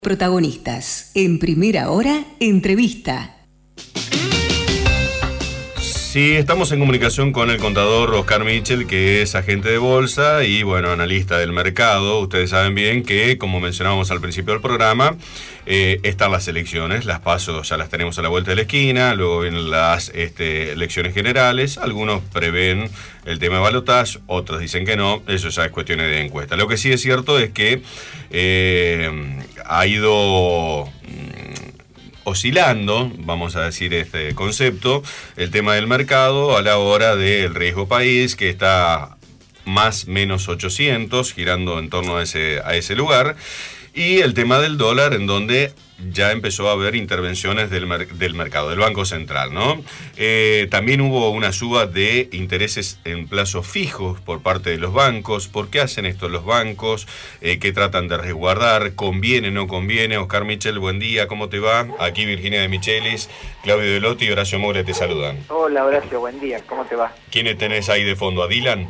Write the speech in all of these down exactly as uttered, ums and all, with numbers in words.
Protagonistas. En Primera Hora, entrevista. Sí, estamos en comunicación con el contador Oscar Michel, que es agente de bolsa y, bueno, analista del mercado. Ustedes saben bien que, como mencionábamos al principio del programa, eh, están las elecciones, las PASO ya las tenemos a la vuelta de la esquina, luego vienen las este, elecciones generales. Algunos prevén el tema de balotaje, otros dicen que no, eso ya es cuestión de encuesta. Lo que sí es cierto es que eh, ha ido oscilando, vamos a decir este concepto, el tema del mercado a la hora del riesgo país, que está más menos ochocientos, girando en torno a ese, a ese lugar, y el tema del dólar, en donde ya empezó a haber intervenciones del, mer- del mercado, del Banco Central, ¿no? Eh, también hubo una suba de intereses en plazos fijos por parte de los bancos. ¿Por qué hacen esto los bancos? Eh, ¿Qué tratan de resguardar? ¿Conviene, no conviene? Oscar Michel, buen día, ¿cómo te va? Aquí Virginia de Michelis, Claudio Delotti y Horacio Moure te saludan. Hola Horacio, buen día, ¿cómo te va? ¿Quiénes tenés ahí de fondo? ¿A Dylan?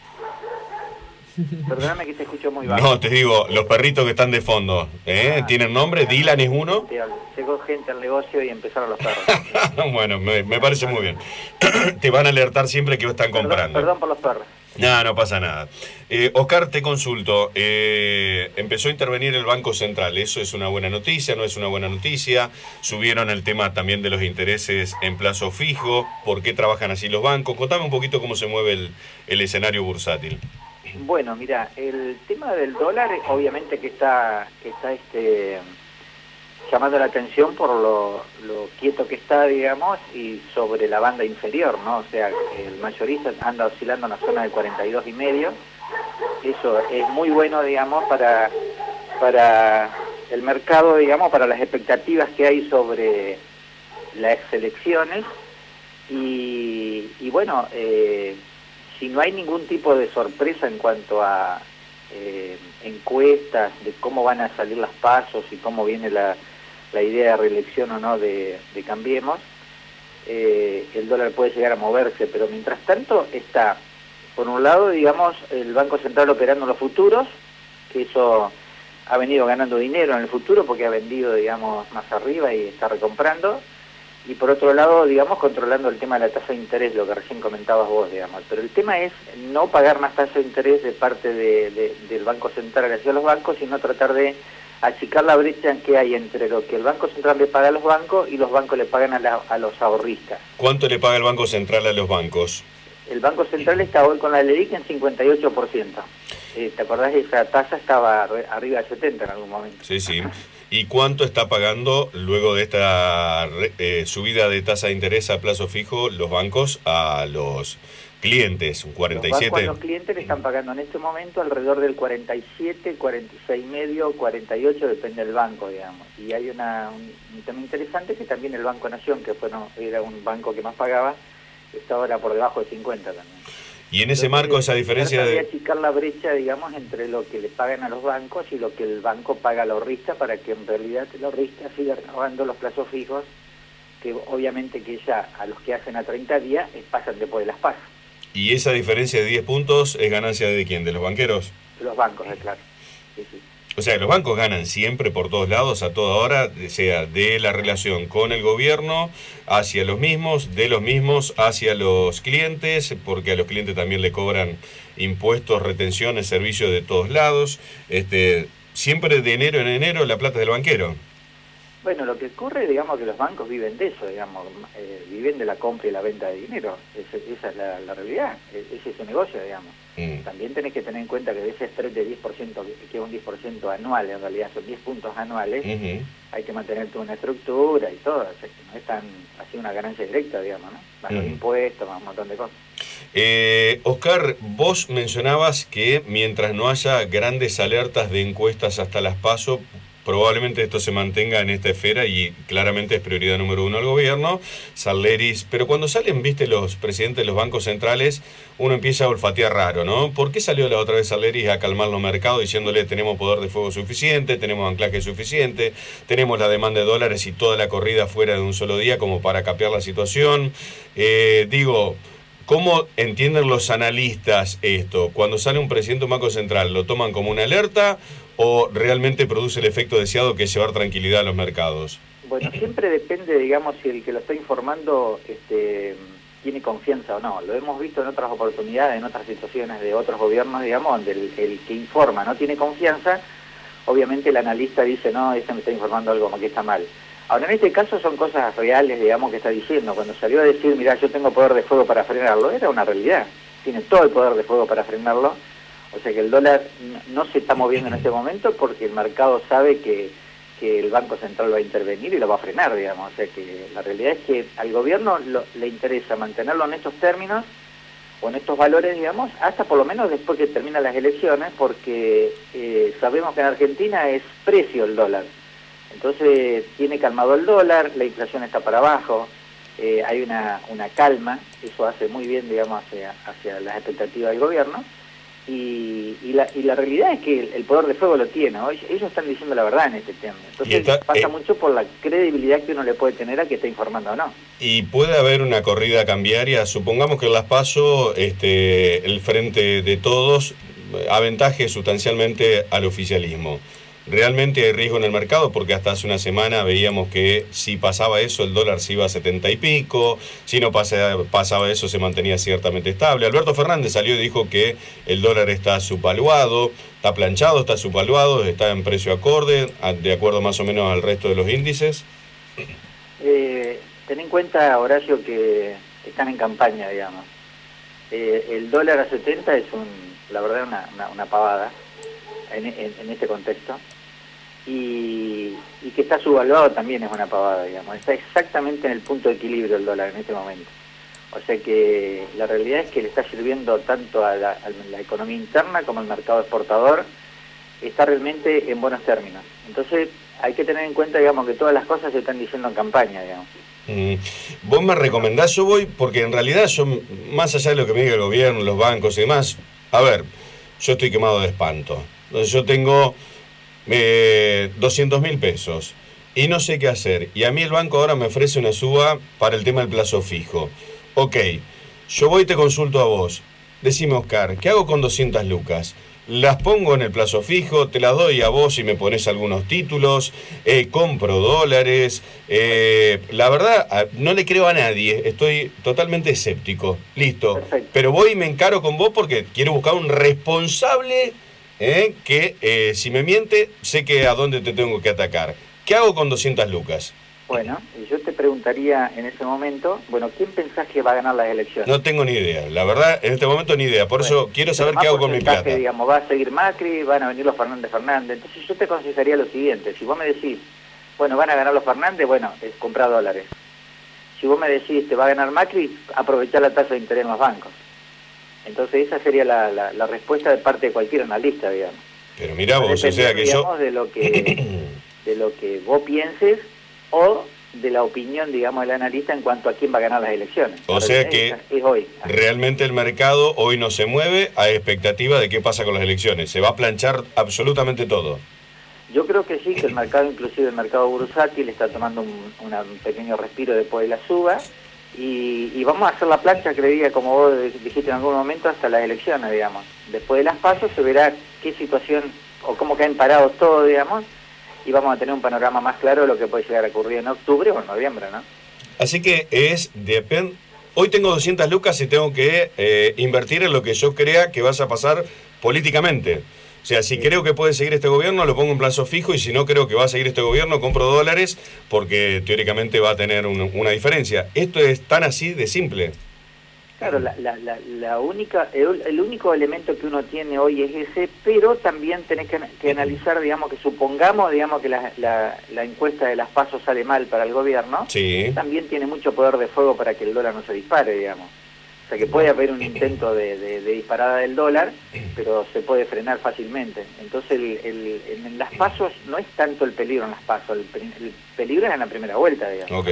Perdóname que te escucho muy bajo. No, te digo, los perritos que están de fondo, ¿eh? Ah, ¿Tienen nombre? ¿Dylan es uno? Llegó gente al negocio y empezaron los perros. Bueno, me, me parece muy bien. Te van a alertar siempre que están Perdón, comprando. perdón por los perros. No, no pasa nada. Eh, Oscar, te consulto. Eh, empezó a intervenir el Banco Central. ¿Eso es una buena noticia? ¿No es una buena noticia? Subieron el tema también de los intereses en plazo fijo. ¿Por qué trabajan así los bancos? Contame un poquito cómo se mueve el, el escenario bursátil. Bueno, mira, el tema del dólar, obviamente que está, que está este, llamando la atención por lo, lo quieto que está, digamos, y sobre la banda inferior, ¿no? O sea, el mayorista anda oscilando en la zona de cuarenta y dos y medio. Eso es muy bueno, digamos, para, para el mercado, digamos, para las expectativas que hay sobre las elecciones. Y, y bueno, eh, si no hay ningún tipo de sorpresa en cuanto a eh, encuestas de cómo van a salir las pasos y cómo viene la, la idea de reelección o no de, de Cambiemos, eh, el dólar puede llegar a moverse, pero mientras tanto está, por un lado, digamos, el Banco Central operando los futuros, que eso ha venido ganando dinero en el futuro porque ha vendido, digamos, más arriba y está recomprando. Y por otro lado, digamos, controlando el tema de la tasa de interés, lo que recién comentabas vos, digamos. Pero el tema es no pagar más tasa de interés de parte de, de, del Banco Central hacia los bancos, sino tratar de achicar la brecha que hay entre lo que el Banco Central le paga a los bancos y los bancos le pagan a, la, a los ahorristas. ¿Cuánto le paga el Banco Central a los bancos? El Banco Central está hoy con la LELIQ en cincuenta y ocho por ciento. Eh, ¿Te acordás que esa tasa estaba arriba de setenta en algún momento? Sí, sí. ¿Y cuánto está pagando luego de esta eh, subida de tasa de interés a plazo fijo los bancos a los clientes? ¿Un cuarenta y siete? Los bancos a los clientes le están pagando en este momento alrededor del cuarenta y siete, cuarenta y seis y medio, cuarenta y ocho, depende del banco, digamos. Y hay una, un, un tema interesante que también el Banco Nación, que fue, no, era un banco que más pagaba, está ahora por debajo de cincuenta también. Y en ese marco, esa diferencia de... de achicar la brecha, digamos, entre lo que le pagan a los bancos y lo que el banco paga al ahorrista, para que en realidad el ahorrista siga renovando los plazos fijos, que obviamente que ya a los que hacen a treinta días pasan después de las PAS. ¿Y esa diferencia de diez puntos es ganancia de quién? ¿De los banqueros? De los bancos, es claro. Sí, sí. O sea, los bancos ganan siempre por todos lados, a toda hora, sea de la relación con el gobierno hacia los mismos, de los mismos hacia los clientes, porque a los clientes también le cobran impuestos, retenciones, servicios de todos lados. Este, siempre de enero en enero la plata es del banquero. Bueno, lo que ocurre, digamos, que los bancos viven de eso, digamos, eh, viven de la compra y la venta de dinero. Esa, esa es la, la realidad, ese es su negocio, digamos. Mm. También tenés que tener en cuenta que de ese spread de diez por ciento, que es un diez por ciento anual, en realidad son diez puntos anuales, uh-huh. Hay que mantener toda una estructura y todo, o sea, que no es tan así una ganancia directa, digamos, ¿no? Más uh-huh. los impuestos, más un montón de cosas. Eh, Oscar, vos mencionabas que mientras no haya grandes alertas de encuestas hasta las PASO, probablemente esto se mantenga en esta esfera y claramente es prioridad número uno al gobierno. Sarleris, pero cuando salen, viste, los presidentes de los bancos centrales, uno empieza a olfatear raro, ¿no? ¿Por qué salió la otra vez Sarleris a calmar los mercados diciéndole tenemos poder de fuego suficiente, tenemos anclaje suficiente, tenemos la demanda de dólares y toda la corrida fuera de un solo día como para capear la situación? Eh, digo... ¿Cómo entienden los analistas esto? Cuando sale un presidente de un banco central, ¿lo toman como una alerta o realmente produce el efecto deseado que es llevar tranquilidad a los mercados? Bueno, siempre depende, digamos, si el que lo está informando este, tiene confianza o no. Lo hemos visto en otras oportunidades, en otras situaciones de otros gobiernos, digamos, donde el, el que informa no tiene confianza, obviamente el analista dice, no, este me está informando algo como que está mal. Ahora, en este caso son cosas reales, digamos, que está diciendo. Cuando salió a decir, mirá, yo tengo poder de fuego para frenarlo, era una realidad. Tiene todo el poder de fuego para frenarlo. O sea que el dólar no se está moviendo en este momento porque el mercado sabe que, que el Banco Central va a intervenir y lo va a frenar, digamos. O sea que la realidad es que al gobierno lo, le interesa mantenerlo en estos términos o en estos valores, digamos, hasta por lo menos después que terminan las elecciones, porque eh, sabemos que en Argentina es precio el dólar. Entonces tiene calmado el dólar, la inflación está para abajo, eh, hay una, una calma, eso hace muy bien, digamos, hacia, hacia las expectativas del gobierno, y, y, la, y la realidad es que el, el poder de fuego lo tiene, ¿no? Ellos están diciendo la verdad en este tema. Entonces está, pasa eh, mucho por la credibilidad que uno le puede tener a que está informando o no. Y puede haber una corrida cambiaria, supongamos que en las PASO este, el Frente de Todos aventaje sustancialmente al oficialismo. ¿Realmente hay riesgo en el mercado? Porque hasta hace una semana veíamos que si pasaba eso el dólar se iba a setenta y pico, si no pasa, pasaba eso se mantenía ciertamente estable. Alberto Fernández salió y dijo que el dólar está subvaluado, está planchado, está subvaluado, está en precio acorde, de acuerdo más o menos al resto de los índices. Eh, ten en cuenta, Horacio, que están en campaña, digamos. Eh, el dólar a setenta es, un, la verdad, una, una, una pavada. En, en, en este contexto, y, y que está subvaluado también es una pavada, digamos. Está exactamente en el punto de equilibrio el dólar en este momento. O sea que la realidad es que le está sirviendo tanto a la, a la economía interna como al mercado exportador, está realmente en buenos términos. Entonces hay que tener en cuenta, digamos, que todas las cosas se están diciendo en campaña, digamos. Mm. Vos me recomendás, yo voy, porque en realidad yo, más allá de lo que me diga el gobierno, los bancos y demás, a ver, yo estoy quemado de espanto. Entonces yo tengo eh, doscientos mil pesos y no sé qué hacer. Y a mí el banco ahora me ofrece una suba para el tema del plazo fijo. Ok, yo voy y te consulto a vos. Decime, Oscar, ¿qué hago con doscientas lucas? Las pongo en el plazo fijo, te las doy a vos y me pones algunos títulos, eh, compro dólares. Eh, la verdad, no le creo a nadie, estoy totalmente escéptico. Listo. Perfecto. Pero voy y me encaro con vos porque quiero buscar un responsable... ¿Eh? que eh, si me miente, sé que a dónde te tengo que atacar. ¿Qué hago con doscientas lucas? Bueno, y yo te preguntaría en ese momento, bueno, ¿quién pensás que va a ganar las elecciones? No tengo ni idea, la verdad, en este momento ni idea, por bueno, eso quiero saber qué hago con mi plata. Digamos, va a seguir Macri, van a venir los Fernández Fernández, entonces yo te aconsejaría lo siguiente, si vos me decís, bueno, van a ganar los Fernández, bueno, es comprar dólares. Si vos me decís, te va a ganar Macri, aprovechar la tasa de interés en los bancos. Entonces esa sería la, la, la respuesta de parte de cualquier analista, digamos. Pero mirá vos, o sea que digamos, yo... de lo que, de lo que vos pienses o de la opinión, digamos, del analista en cuanto a quién va a ganar las elecciones. O sea que es hoy. Realmente el mercado hoy no se mueve a expectativa de qué pasa con las elecciones. Se va a planchar absolutamente todo. Yo creo que sí, que el mercado, inclusive el mercado bursátil, está tomando un, una, un pequeño respiro después de la suba. Y, y vamos a hacer la plancha, creía, como vos dijiste en algún momento, hasta las elecciones, digamos. Después de las PASO se verá qué situación o cómo caen parados todos, digamos, y vamos a tener un panorama más claro de lo que puede llegar a ocurrir en octubre o en noviembre, ¿no? Así que es, depende. Hoy tengo doscientas lucas y tengo que eh, invertir en lo que yo crea que vaya a pasar políticamente. O sea, si creo que puede seguir este gobierno, lo pongo en plazo fijo, y si no creo que va a seguir este gobierno, compro dólares, porque teóricamente va a tener un, una diferencia. Esto es tan así de simple. Claro, la, la, la, la única, el, el único elemento que uno tiene hoy es ese, pero también tenés que, que analizar, digamos, que supongamos, digamos, que la, la, la encuesta de las PASO sale mal para el gobierno, sí. También tiene mucho poder de fuego para que el dólar no se dispare, digamos. O sea que puede haber un intento de, de, de disparada del dólar, pero se puede frenar fácilmente. Entonces el, el, en las pasos no es tanto el peligro en las pasos, el, el peligro es en la primera vuelta, digamos. Ok.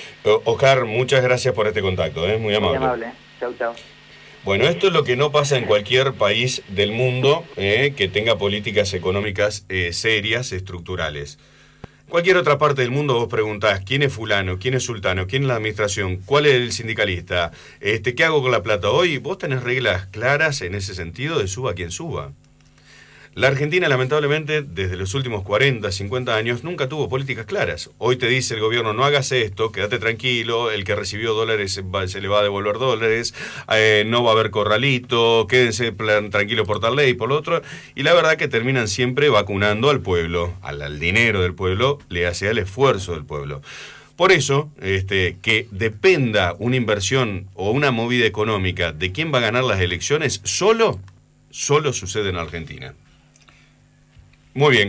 Oscar, muchas gracias por este contacto, es ¿eh? muy amable. Muy amable. Chau, chau. Bueno, esto es lo que no pasa en cualquier país del mundo eh, que tenga políticas económicas eh, serias, estructurales. Cualquier otra parte del mundo vos preguntás quién es fulano, quién es sultano, quién es la administración, cuál es el sindicalista, este, qué hago con la plata hoy. Vos tenés reglas claras en ese sentido de suba quien suba. La Argentina, lamentablemente, desde los últimos cuarenta, cincuenta años, nunca tuvo políticas claras. Hoy te dice el gobierno, no hagas esto, quédate tranquilo, el que recibió dólares se le va a devolver dólares, eh, no va a haber corralito, quédense tranquilos por tal ley, por lo otro. Y la verdad que terminan siempre vacunando al pueblo, al, al dinero del pueblo, le hace el esfuerzo del pueblo. Por eso, este, que dependa una inversión o una movida económica de quién va a ganar las elecciones, solo, solo sucede en Argentina. Muy bien.